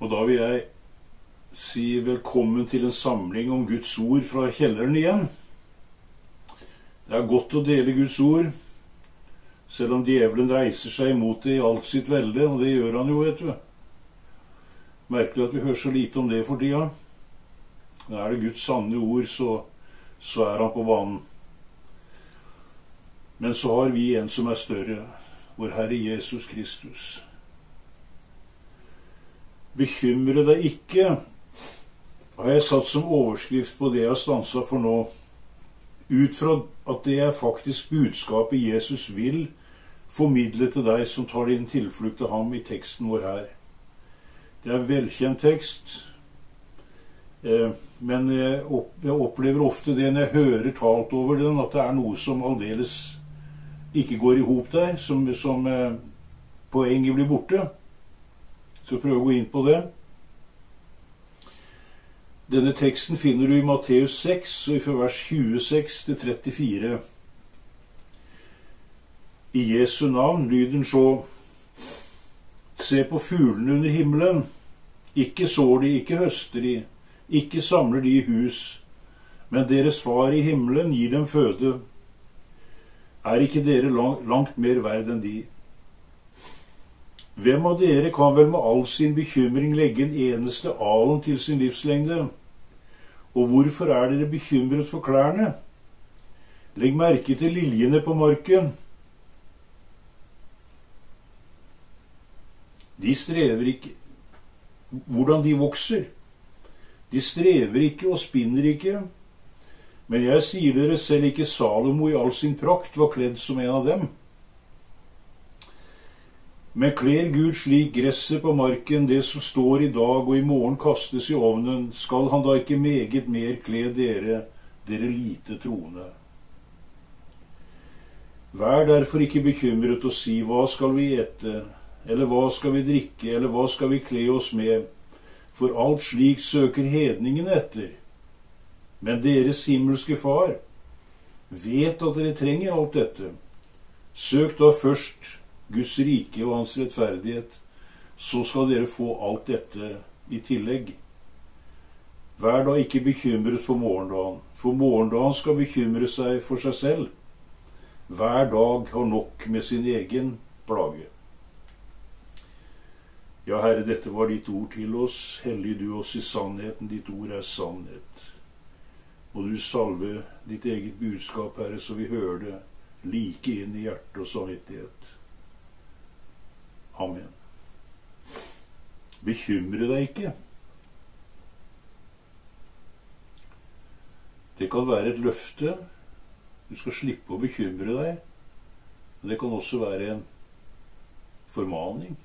Og da vil jeg si velkommen til en samling om Guds ord fra kjelleren igjen. Det er godt å dele Guds ord, selv om djevelen reiser seg imot det i alt sitt velde, og det gjør han jo, vet du. Merkelig at vi hører så lite om det for tida. Men er det Guds sanne ord, så er han på banen. Men så har vi en som er større, vår Herre Jesus Kristus. Bekymre deg ikke, har jeg satt som overskrift på det jeg har stanset for nå, ut fra at det er faktisk budskapet Jesus vil formidle til deg som tar din tilflukt til ham i teksten vår her. Det er velkjent tekst, men jeg opplever ofte det når jeg hører talt over den, at det er noe som aldeles ikke går i hop der, som poenget blir borte. Så prøv å gå inn på det. Denne teksten finner du i Matteus 6, fra vers 26 til 34. I Jesu navn lyder den så: Se på fuglene under himmelen. Ikke sår de, ikke høster de, ikke samler de i hus, men deres far i himmelen gir dem føde. Er ikke dere langt mer verd enn de? Hvem av dere kan vel med all sin bekymring legge en eneste alen til sin livslengde? Og hvorfor er dere bekymret for klærne? Legg merke til liljene på marken. De strever ikke hvordan de vokser. De strever ikke og spinner ikke. Men jeg sier dere, selv ikke Salomo i all sin prakt var kledd som en av dem. Men kler Gud slik gresset på marken, det som står i dag og i morgen kastes i ovnen, skal han da ikke meget mer kle dere lite troende? Vær derfor ikke bekymret og si: hva skal vi ete, eller hva skal vi drikke, eller hva skal vi kle oss med? For alt slik søker hedningene etter. Men deres himmelske Far vet at dere trenger alt dette. Søk da først Guds rike og hans rettferdighet, så skal dere få alt dette i tillegg. Vær da ikke bekymret for morgendagen, for morgendagen skal bekymre seg for seg selv. Hver dag har nok med sin egen plage. Ja, Herre, dette var ditt ord til oss. Hellig du oss i sannheten, ditt ord er sannhet. Må du salve ditt eget budskap, Herre, så vi hører det like inn i hjerte og samvittighet. Amen. Bekymre deg ikke. Det kan være et løfte. Du skal slippe å bekymre deg. Men det kan også være en formaning.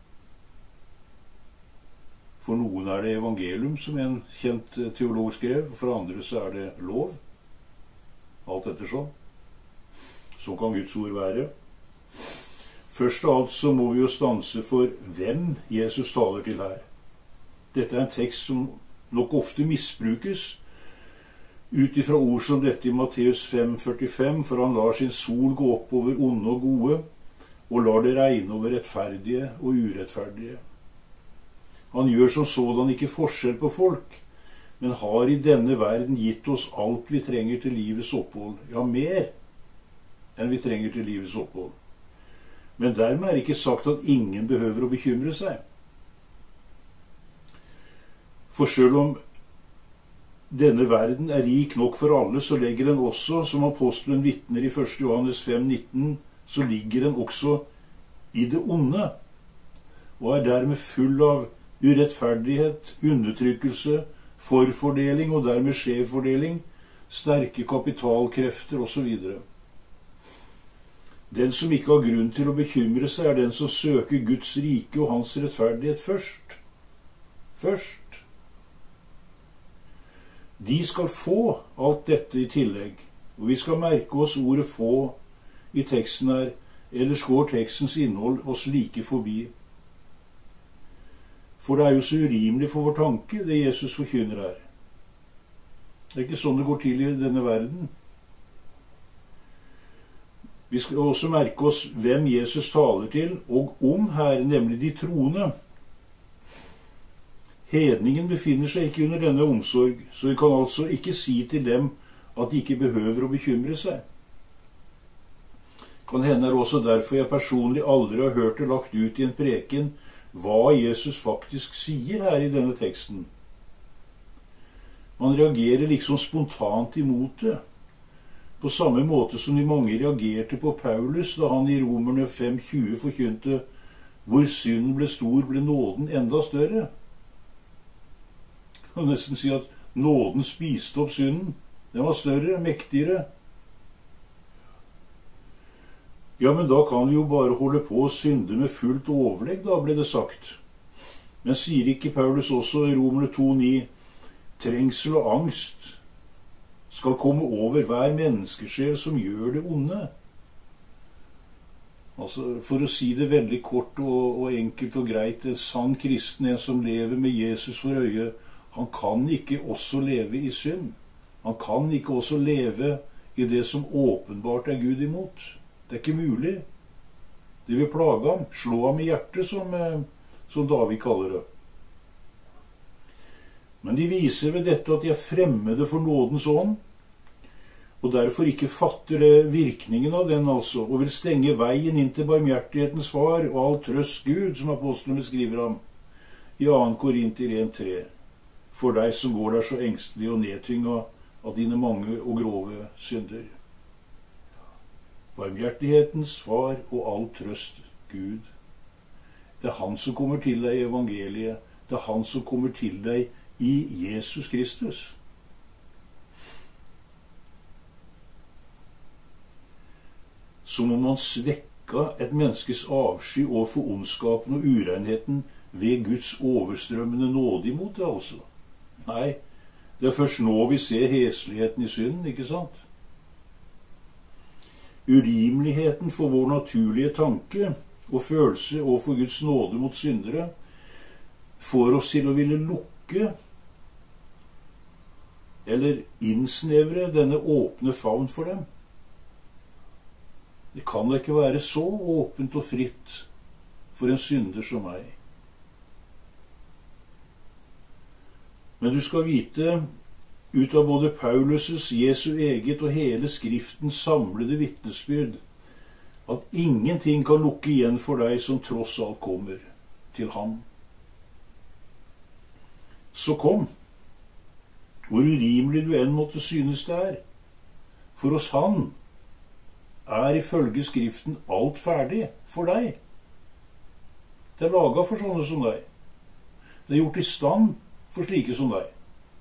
For noen er det evangelium, som en kjent teolog skrev. For andre så er det lov. Alt ettersom. Så kan Guds ord være. Først av alt så må vi jo stanse for hvem Jesus taler til her. Dette er en tekst som nok ofte misbrukes ut ifra ord som dette i Matteus 5,45, for han lar sin sol gå opp over onde og gode, og lar det regne over rettferdige og urettferdige. Han gjør som sådan ikke forskjell på folk, men har i denne verden gitt oss alt vi trenger til livets opphold. Ja, mer enn vi trenger til livets opphold. Men dermed er ikke sagt at ingen behøver å bekymre seg. For selv om denne verden er rik nok for alle, så legger den også, som apostelen vitner i 1. Johannes 5,19, så ligger den også i det onde, og er dermed full av urettferdighet, undertrykkelse, forfordeling og dermed skjevfordeling, sterke kapitalkrefter osv. Den som ikke har grunn til å bekymre seg, er den som søker Guds rike og hans rettferdighet først. Først. De skal få alt dette i tillegg, og vi skal merke oss ordet få i teksten her, ellers går tekstens innhold oss like forbi. For det er jo så urimelig for vår tanke, det Jesus forkynner her. Det er ikke sånn det går til i denne verden. Vi skal også merke oss hvem Jesus taler til, og om her, nemlig de troende. Hedningen befinner seg ikke under denne omsorg, så vi kan altså ikke si til dem at de ikke behøver å bekymre seg. Kan hende er også derfor jeg personlig aldri har hørt det lagt ut i en preken hva Jesus faktisk sier her i denne teksten. Man reagerer liksom spontant imot det, på samme måte som de mange reagerte på Paulus da han i Romerne 5,20 forkynte hvor synden ble stor, ble nåden enda større. Man kan nesten si at nåden spiste opp synden. Den var større, mektigere. Ja, men da kan vi jo bare holde på å synde med fullt overlegg, da, ble det sagt. Men sier ikke Paulus også i Romerne 2,9 trengsel og angst skal komme over hver menneskesjel som gjør det onde? Altså, for å si det veldig kort og enkelt og greit, en sann kristen, en som lever med Jesus for øye, han kan ikke også leve i synd. Han kan ikke også leve i det som åpenbart er Gud imot. Det er ikke mulig. Det vil plage ham, slå ham i hjertet, som David kaller det. Men de viser ved dette at de er fremmede for nådens ånd, og derfor ikke fatter det virkningen av den, altså, og vil stenge veien inn til barmhjertighetens far og all trøst Gud, som apostlene beskriver ham i 2. Korinter 1,3. For deg som går der så engstelig og nedtynga av dine mange og grove synder. Barmhjertighetens far og all trøst Gud. Det er han som kommer til deg i evangeliet. Det er han som kommer til deg i Jesus Kristus. Som om man svekka et menneskes avsky overfor ondskapen og urenheten ved Guds overstrømmende nåde imot det, altså. Nei, det er først nå vi ser hesligheten i synden, ikke sant? Urimeligheten for vår naturlige tanke og følelse overfor Guds nåde mot syndere får oss til å ville lukke eller innsnevre denne åpne favn for dem. Det kan da ikke være så åpent og fritt for en synder som meg. Men du skal vite, ut av både Paulus' Jesu eget og hele Skriftens samlede vitnesbyrd, at ingenting kan lukke igjen for deg som tross alt kommer til ham. Så kom, hvor urimelig du enn måtte synes det er. For hos han er ifølge Skriften alt ferdig for deg. Det er laget for sånne som deg. Det er gjort i stand for slike som deg.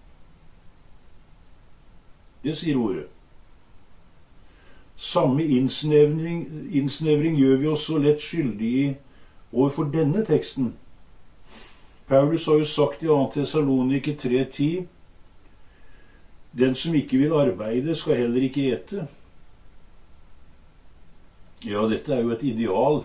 Det sier ordet. Samme innsnevring gjør vi oss så lett skyldig i overfor denne teksten. Paulus har jo sagt i 2. Tessalonike 3,10 den som ikke vil arbeide, skal heller ikke ete. Ja, dette er jo et ideal.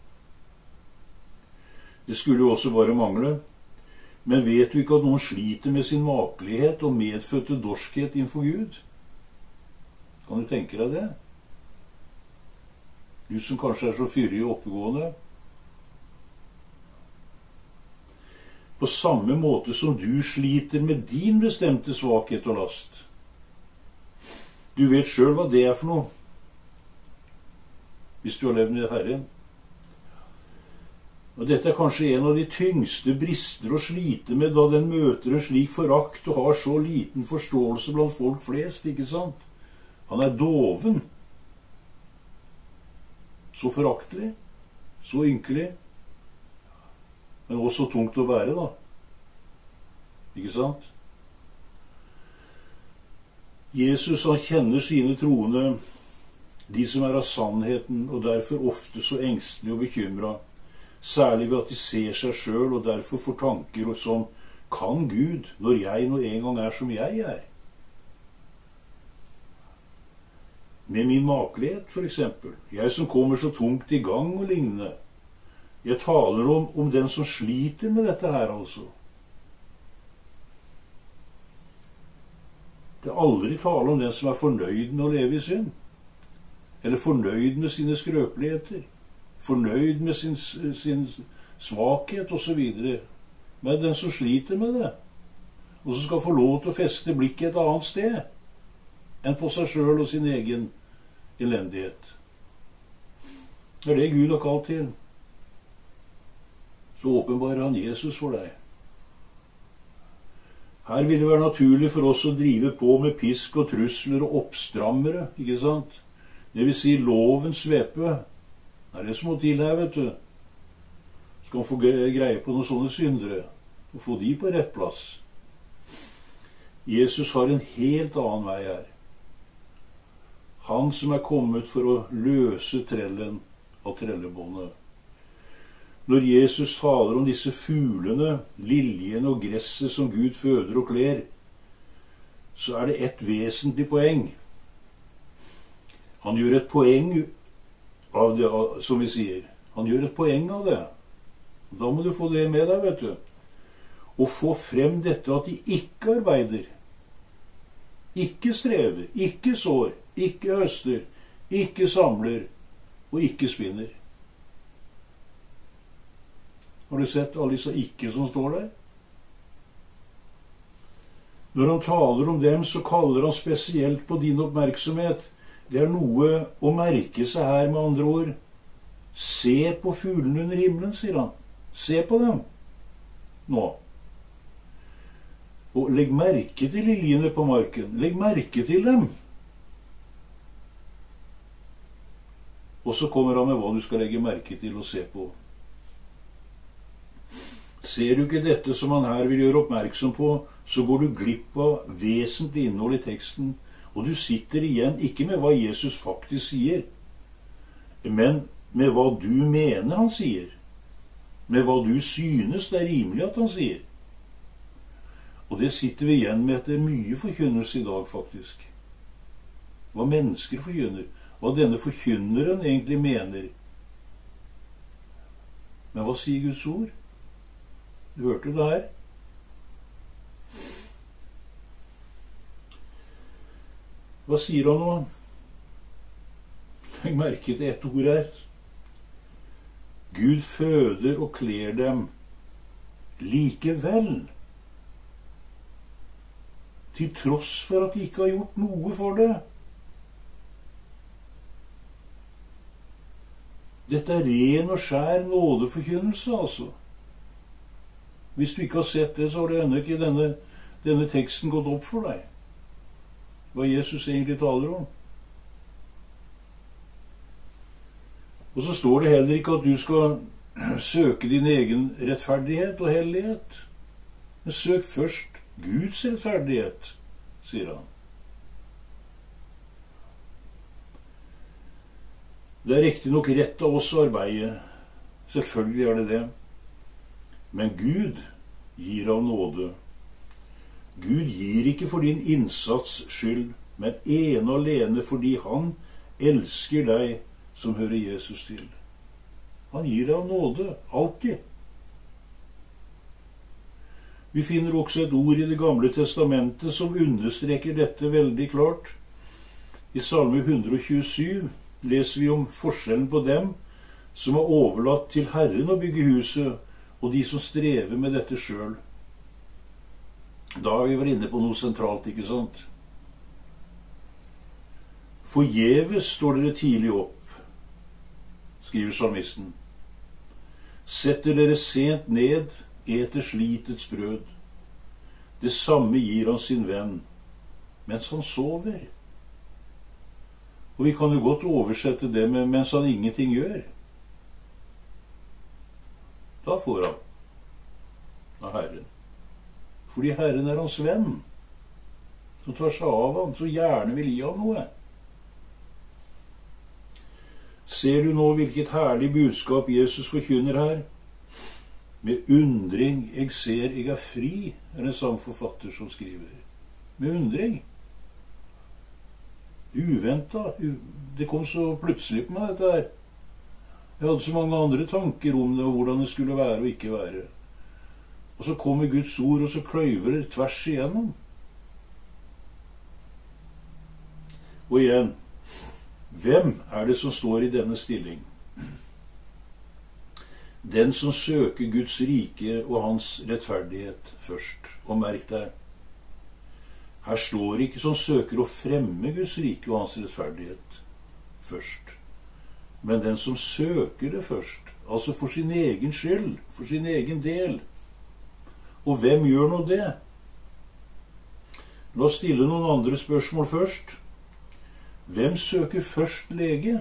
Det skulle jo også bare mangle. Men vet du ikke at noen sliter med sin makelighet og medfødte dorskhet innenfor Gud? Kan du tenke deg det? Du som kanskje er så fyrig og oppegående. På samme måte som du sliter med din bestemte svakhet og last. Du vet selv hva det er for noe, hvis du har levd med Herren. Og dette er kanskje en av de tyngste brister å slite med da den møter en slik forakt og har så liten forståelse blant folk flest, ikke sant? Han er doven. Så foraktelig, så ynkelig, men også tungt å bære, da. Ikke sant? Jesus, han kjenner sine troende, de som er av sannheten, og derfor ofte så engstelige og bekymret, særlig ved at de ser seg selv og derfor får tanker som kan Gud når jeg nå en gang er som jeg er? Med min makelighet, for eksempel. Jeg som kommer så tungt i gang og lignende. Jeg taler om den som sliter med dette her, altså. Det er aldri tale om den som er fornøyd med å leve i synd. Eller fornøyd med sine skrøpeligheter. Fornøyd med sin svakhet og så videre. men den som sliter med det, og som skal få lov til å feste blikket et annet sted enn på seg selv og sin egen elendighet. Det er det Gud har kalt til. Så åpenbarer han Jesus for deg. Her vil det være naturlig for oss å drive på med pisk og trusler og oppstrammere, ikke sant? Det vil si lovens svepe. Det er det som må til her, vet du. Skal man få greie på noen sånne syndere, og få de på rett plass. Jesus har en helt annen vei her. Han som er kommet for å løse trellen av trellebåndet. Når Jesus taler om disse fuglene, liljene og gresset som Gud føder og kler, så er det et vesentlig poeng. Han gjør et poeng av det, som vi sier. Han gjør et poeng av det. Da må du få det med deg, vet du. Og få frem dette at de ikke arbeider, ikke strever, ikke sår, ikke høster, ikke samler og ikke spinner. Har du sett alle disse ikke som står der? Når han taler om dem, så kaller han spesielt på din oppmerksomhet. Det er noe å merke seg her, med andre ord. Se på fuglene under himmelen, sier han. Se på dem nå. Og legg merke til liljene på marken. Legg merke til dem. Og så kommer han med hva du skal legge merke til og se på. Ser du ikke dette som han her vil gjøre oppmerksom på, så går du glipp av vesentlig innhold i teksten, og du sitter igjen ikke med hva Jesus faktisk sier, men med hva du mener han sier, med hva du synes det er rimelig at han sier. Og det sitter vi igjen med etter mye forkynnelse i dag, faktisk. Hva mennesker forkynner, hva denne forkynneren egentlig mener. Men hva sier Guds ord? Du hørte det her. Hva sier han nå? Legg merke til ett ord her. Gud føder og kler dem likevel. Til tross for at de ikke har gjort noe for det. Dette er ren og skjær nådeforkynnelse, altså. Hvis du ikke har sett det, så har det ennå ikke denne teksten gått opp for deg. Hva Jesus egentlig taler om. Og så står det heller ikke at du skal søke din egen rettferdighet og hellighet. Men søk først Guds rettferdighet, sier han. Det er riktig nok rett av oss å arbeide. Selvfølgelig er det det. Men Gud gir av nåde. Gud gir ikke for din innsats skyld, men ene og alene fordi han elsker deg som hører Jesus til. Han gir deg av nåde, alltid. Vi finner også et ord i Det gamle testamentet som understreker dette veldig klart. I Salme 127 leser vi om forskjellen på dem som har overlatt til Herren å bygge huset, og de som strever med dette selv. Da er vi vel inne på noe sentralt, ikke sant? Forgjeves står dere tidlig opp, skriver salmisten. Setter dere sent ned, eter slitets brød. Det samme gir han sin venn, mens han sover. Og vi kan jo godt oversette det med mens han ingenting gjør. Da får han av Herren. Fordi Herren er hans venn, som tar seg av ham, så gjerne vil gi ham noe. Ser du nå hvilket herlig budskap Jesus forkynner her? Med undring jeg ser jeg er fri, er en sangforfatter som skriver. Med undring. Uventet. Det kom så plutselig på meg, dette her. Jeg hadde så mange andre tanker om det, og hvordan det skulle være og ikke være. Og så kommer Guds ord, og så kløyver det tvers igjennom. Og igjen, hvem er det som står i denne stilling? Den som søker Guds rike og hans rettferdighet først. Og merk deg, her står det ikke som søker å fremme Guds rike og hans rettferdighet først. Men den som søker det først, altså for sin egen skyld, for sin egen del. Og hvem gjør nå det? La oss stille noen andre spørsmål først. Hvem søker først lege?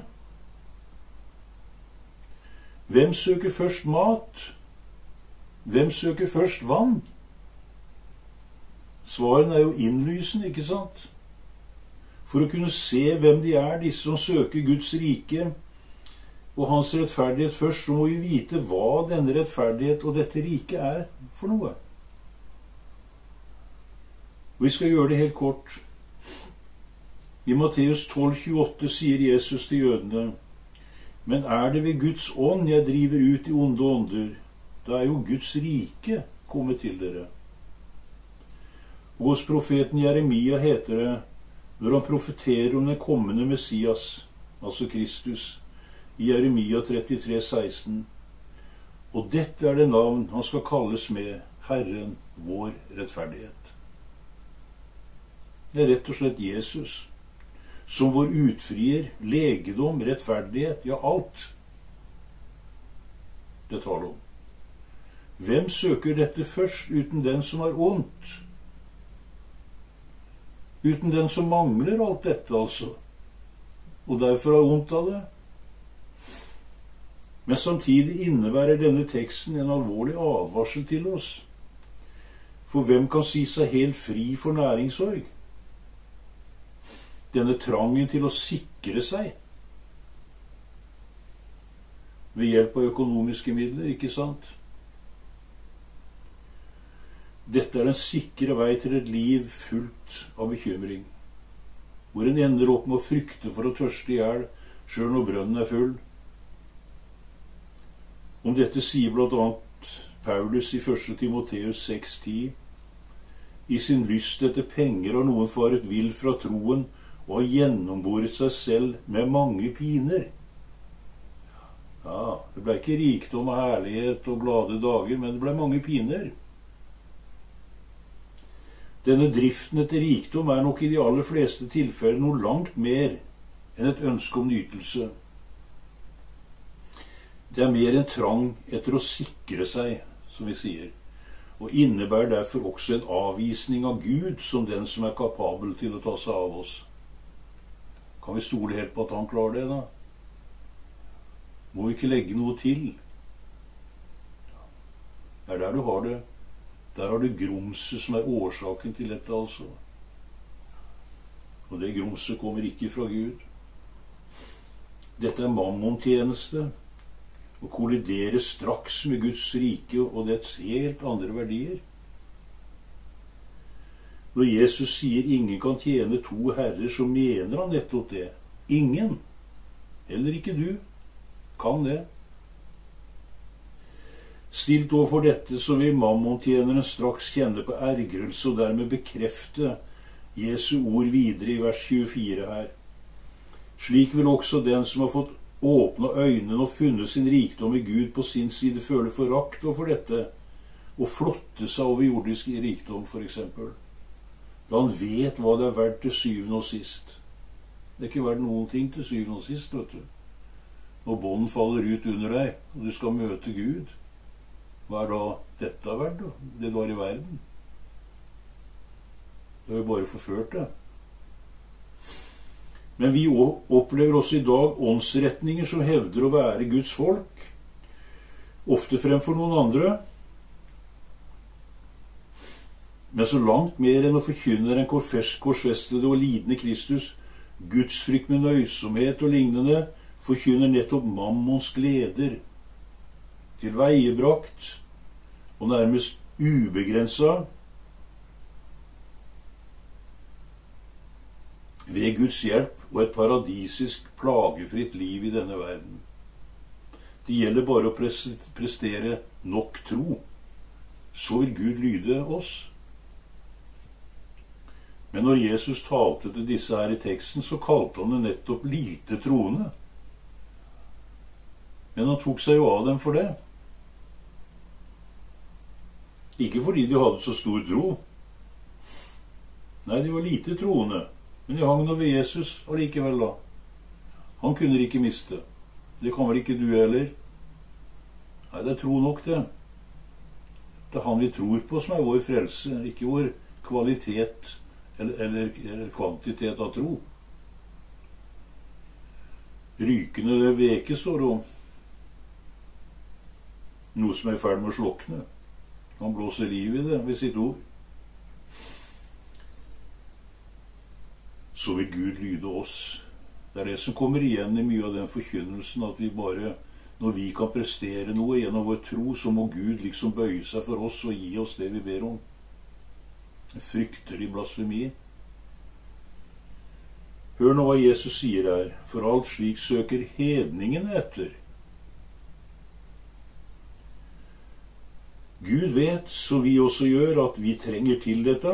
Hvem søker først mat? Hvem søker først vann? Svaren er jo innlysende, ikke sant? For å kunne se hvem de er, disse som søker Guds rike og hans rettferdighet først, så må vi vite hva denne rettferdighet og dette riket er for noe. Og vi skal gjøre det helt kort. I Matteus 12,28 sier Jesus til jødene: Men er det ved Guds ånd jeg driver ut de onde ånder, da er jo Guds rike kommet til dere. Og hos profeten Jeremia heter det, når han profeterer om den kommende Messias, altså Kristus, i Jeremia 33,16: Og dette er det navn han skal kalles med, Herren vår rettferdighet. Det er rett og slett Jesus, som vår utfrier, legedom, rettferdighet, ja alt. Det taler om. Hvem søker dette først uten den som har ondt? Uten den som mangler alt dette, altså, og derfor har ondt av det. Men samtidig innebærer denne teksten en alvorlig advarsel til oss. For hvem kan si seg helt fri for næringssorg? Denne trangen til å sikre seg ved hjelp av økonomiske midler, ikke sant? Dette er den sikre vei til et liv fullt av bekymring, hvor en ender opp med å frykte for å tørste i hjel, selv når brønnen er full. Om dette sier blant annet Paulus i 1. Timoteus 6,10: I sin lyst etter penger har noen faret vill fra troen og har gjennomboret seg selv med mange piner. Ja, det ble ikke rikdom og herlighet og glade dager, men det ble mange piner. Denne driften etter rikdom er nok i de aller fleste tilfeller noe langt mer enn et ønske om nytelse. Det er mer en trang etter å sikre seg, som vi sier, og innebærer derfor også en avvisning av Gud som den som er kapabel til å ta seg av oss. Kan vi stole helt på at han klarer det, da? Må vi ikke legge noe til? Det er der du har det. Der har du grumset som er årsaken til dette, altså. Og det grumset kommer ikke fra Gud. Dette er mammontjeneste, og kolliderer straks med Guds rike og dets helt andre verdier. Når Jesus sier ingen kan tjene to herrer, så mener han nettopp det. Ingen, eller ikke du, kan det. Stilt overfor dette så vil mammontjeneren straks kjenne på ergrelse og dermed bekrefte Jesu ord videre i vers 24 her. Slik vil også den som har fått åpne øynene og funnet sin rikdom i Gud på sin side, føle forakt overfor dette og flotte seg over jordisk rikdom, for eksempel. Da han vet hva det er verdt til syvende og sist. Det er ikke verdt noen ting til syvende og sist, vet du. Når bånden faller ut under deg, og du skal møte Gud, hva er da dette verdt, da? Det du har i verden? Det har jo bare forført det. Men vi opplever også i dag åndsretninger som hevder å være Guds folk, ofte fremfor noen andre. Men så langt mer enn å forkynne den korsfestede og lidende Kristus, gudsfrykt med nøysomhet og lignende, forkynner nettopp mammons gleder, tilveiebrakt og nærmest ubegrenset ved Guds hjelp og et paradisisk, plagefritt liv i denne verden. Det gjelder bare å prestere nok tro, så vil Gud lyde oss. Men når Jesus talte til disse her i teksten, så kalte han det nettopp lite troende. Men han tok seg jo av dem for det. Ikke fordi de hadde så stor tro. Nei, de var lite troende. Men de hang nå ved Jesus allikevel da. Han kunne de ikke miste. Det kan vel ikke du heller? Nei, det er tro nok det. Det er han vi tror på som er vår frelse, ikke vår kvalitet eller kvantitet av tro. Rykende det veke står det om. Noe som er i ferd med å slukne. Han blåser liv i det ved sitt ord. Så vil Gud lyde oss. Det er det som kommer igjen i mye av den forkynnelsen, at vi bare, når vi kan prestere noe gjennom vår tro, så må Gud liksom bøye seg for oss og gi oss det vi ber om. En fryktelig blasfemi. Hør nå hva Jesus sier her. For alt slik søker hedningene etter. Gud vet, så vi også gjør, at vi trenger til dette.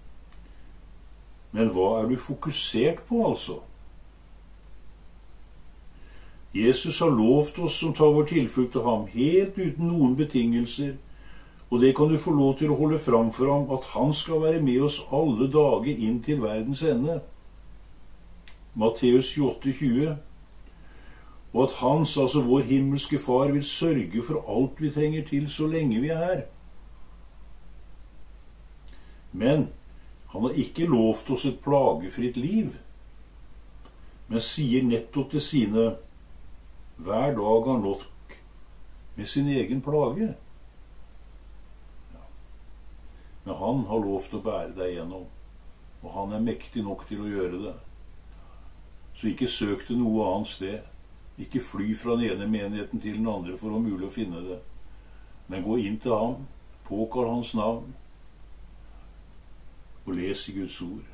Men hva er du fokusert på, altså? Jesus har lovt oss som tar vår tilflukt til ham, helt uten noen betingelser, og det kan du få lov til å holde fram for ham, at han skal være med oss alle dager inn til verdens ende. Matteus 28,20. Og at hans, altså vår himmelske far, vil sørge for alt vi trenger til så lenge vi er her. Men han har ikke lovt oss et plagefritt liv, men sier nettopp til sine: hver dag har nok med sin egen plage. Ja. Men han har lovt å bære deg gjennom, og han er mektig nok til å gjøre det. Så ikke søk til noe annet sted. Ikke fly fra den ene menigheten til den andre for å mulig å finne det. Men gå inn til ham, påkall hans navn, og les i Guds ord.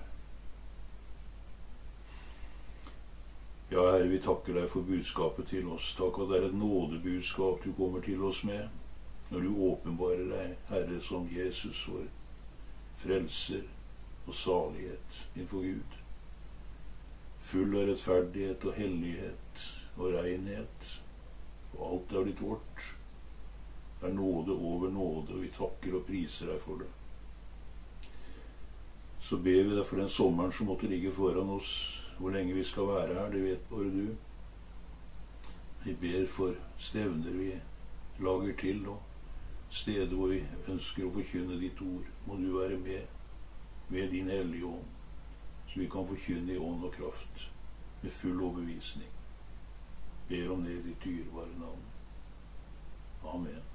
Ja, Herre, vi takker deg for budskapet til oss. Takk at det er et nådebudskap du kommer til oss med, når du åpenbarer deg, Herre, som Jesus, vår frelser og salighet innenfor Gud. Full av rettferdighet og hellighet og renhet, og alt er blitt vårt. Det er nåde over nåde, og vi takker og priser deg for det. Så ber vi deg for den sommeren som måtte ligge foran oss. Hvor lenge vi skal være her, det vet bare du. Vi ber for stevner vi lager til, og steder hvor vi ønsker å forkynne ditt ord. Må du være med din hellige ånd, så vi kan forkynne i ånd og kraft, med full overbevisning. Ber om det i ditt dyrebare navn. Amen.